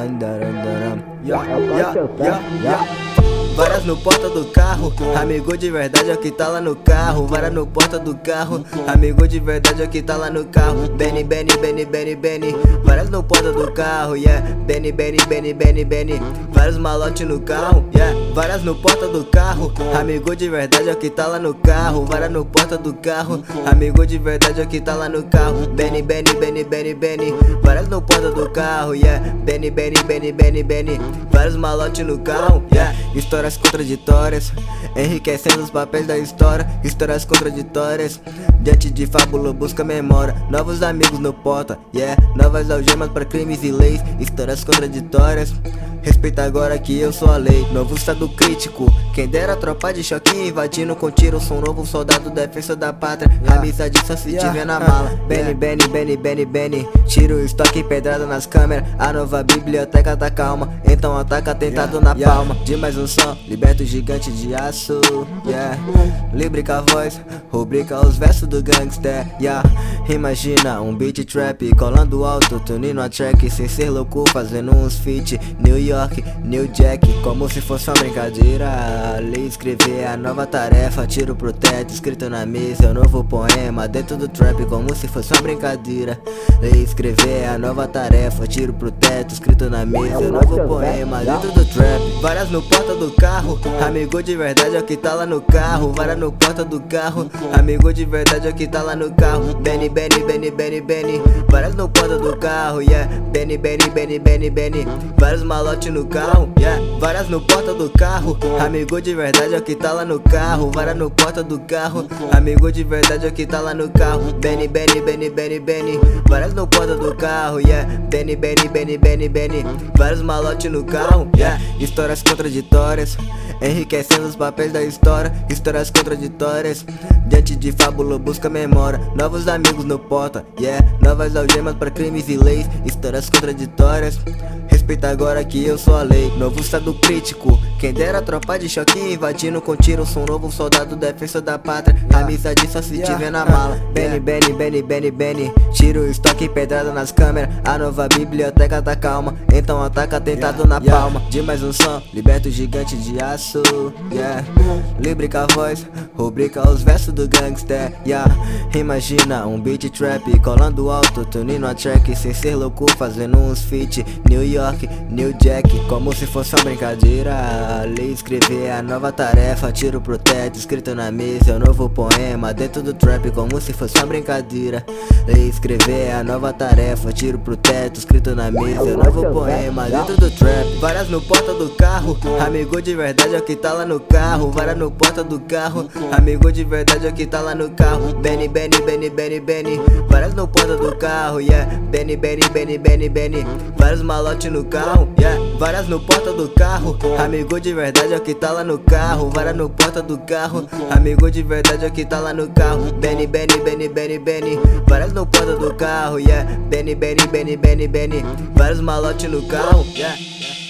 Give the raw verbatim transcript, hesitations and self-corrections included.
Yeah, yeah, yeah, yeah. Várias no porta do carro, amigo de verdade é o que tá lá no carro. Várias no porta do carro, amigo de verdade é o que tá lá no carro. Benny, Benny, Benny, Benny, Benny. Várias no porta do carro, yeah. Benny, Benny, Benny, Benny, Benny. Vários malote no carro, yeah. Várias no porta do carro, amigo de verdade é o que tá lá no carro. Várias no porta do carro, amigo de verdade é o que tá lá no carro. Benny, Benny, Benny, Benny, Benny. Várias no porta do carro, yeah. Benny, Benny, Benny, Benny, Benny. Vários malote no carro, yeah. Histórias contraditórias, enriquecendo os papéis da história. Histórias contraditórias, diante de fábula busca memória. Novos amigos no porta, yeah. Novas algemas pra crimes e leis. Histórias contraditórias, respeita agora que eu sou a lei. Novo estado crítico, quem dera tropa de choque invadindo com tiro. Sou um novo soldado, defensor da pátria, yeah. Amizade só se yeah. tiver na mala, yeah. Benny, Benny, Benny, Benny, Benny. Tiro, estoque e pedrada nas câmeras. A nova biblioteca tá calma, então ataca tentado yeah. na yeah. palma. De mais um som, liberta o gigante de aço, yeah. Librica a voz, rubrica os versos do gangster, yeah. Imagina um beat trap colando alto, tunindo a track sem ser louco, fazendo uns feat. New York, New Jack, como se fosse uma brincadeira. Ali escrever a nova tarefa, tiro pro teto, escrito na mesa, é o novo poema dentro do trap, como se fosse uma brincadeira. Ali escrever a nova tarefa, tiro pro teto, escrito na mesa, é o novo poema dentro do trap. Várias no porta do carro, amigo de verdade é o que tá lá no carro. Várias no porta do carro, amigo de verdade é o que tá lá no carro. Benny, Benny, Benny, Benny, Benny. Várias no porta do carro, yeah. Benny, Benny, Benny, Benny, Benny. Vários malote no carro, yeah. Várias no porta do carro, amigo de verdade é o que tá lá no carro. Várias no porta do carro, amigo de verdade é o que tá lá no carro. Benny, Benny, Benny, Benny, Benny. Várias no porta do carro, yeah. Benny, Benny, Benny, Benny, Benny. Vários malote no carro, yeah. Histórias contraditórias, enriquecendo os papéis da história. Histórias contraditórias, diante de fábula busca memória. Novos amigos no porta, yeah. Novas algemas pra crimes e leis. Histórias contraditórias, respeita agora que eu sou a lei. Novo estado crítico, quem dera tropa de choque invadindo com tiro. Sou um novo soldado, defensor da pátria, yeah. Amizade só se yeah. tiver na mala, yeah. Benny, Benny, Benny, Benny, Benny. Tiro, estoque e pedrada nas câmeras. A nova biblioteca tá calma, então ataca tentado yeah. na yeah. palma. De mais um som, liberta o gigante de aço, yeah. Librica a voz, rubrica os versos do gangster, yeah. Imagina um beat trap colando alto, tunindo a track sem ser louco, fazendo uns feat. New York, New Jack, como se fosse uma brincadeira. Ali escrever a nova tarefa, tiro pro teto, escrito na mesa, é o novo poema dentro do trap, como se fosse uma brincadeira. Ali escrever a nova tarefa, tiro pro teto, escrito na mesa, é o novo poema dentro do trap. Várias no porta do carro, amigo de verdade é o que tá lá no carro. Várias no porta do carro, amigo de verdade é o que tá lá no carro. Benny, Benny, Benny, Benny, Benny. Várias no porta do carro, yeah. Benny, Benny, Benny, Benny, Benny. Vários malote no carro, yeah. Várias no porta do carro, amigo de verdade é o que tá lá no carro. Várias no porta do carro, amigo de verdade é o que tá lá no carro. Benny, Benny, Benny, Benny, Benny. Várias no porta do carro, yeah. Benny, Benny, Benny, Benny, Benny. Vários malote no carro, yeah.